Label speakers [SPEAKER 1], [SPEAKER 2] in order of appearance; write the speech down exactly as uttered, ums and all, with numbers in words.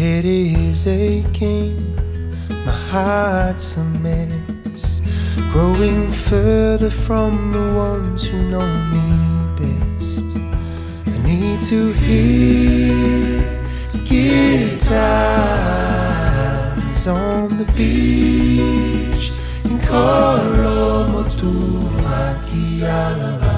[SPEAKER 1] head is aching, my heart's a mess, growing further from the ones who know me best. I need to hear guitars on the beach in Colomotu, Makialava.